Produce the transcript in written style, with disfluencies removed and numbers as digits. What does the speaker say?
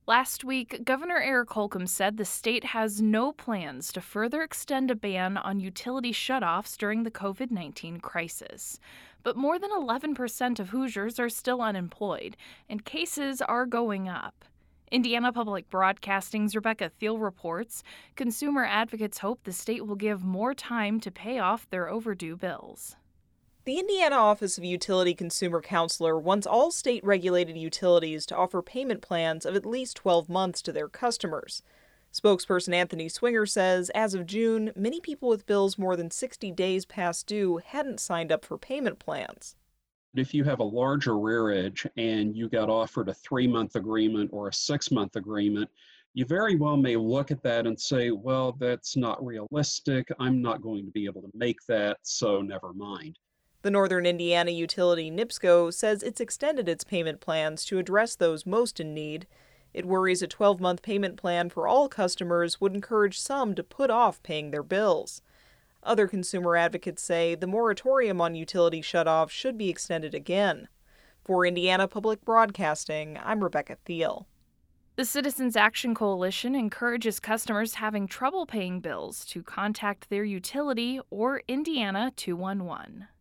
Last week, Governor Eric Holcomb said the state has no plans to further extend a ban on utility shutoffs during the COVID-19 crisis. But more than 11% of Hoosiers are still unemployed, and cases are going up. Indiana Public Broadcasting's Rebecca Thiel reports consumer advocates hope the state will give more time to pay off their overdue bills. The Indiana Office of Utility Consumer Counselor wants all state regulated utilities to offer payment plans of at least 12 months to their customers. Spokesperson Anthony Swinger says as of June, many people with bills more than 60 days past due hadn't signed up for payment plans. If you have a large arrearage and you got offered a 3-month agreement or a 6-month agreement, you very well may look at that and say, well, that's not realistic. I'm not going to be able to make that, so never mind. The Northern Indiana utility NIPSCO says it's extended its payment plans to address those most in need. It worries a 12-month payment plan for all customers would encourage some to put off paying their bills. Other consumer advocates say the moratorium on utility shutoffs should be extended again. For Indiana Public Broadcasting, I'm Rebecca Thiel. The Citizens Action Coalition encourages customers having trouble paying bills to contact their utility or Indiana 211.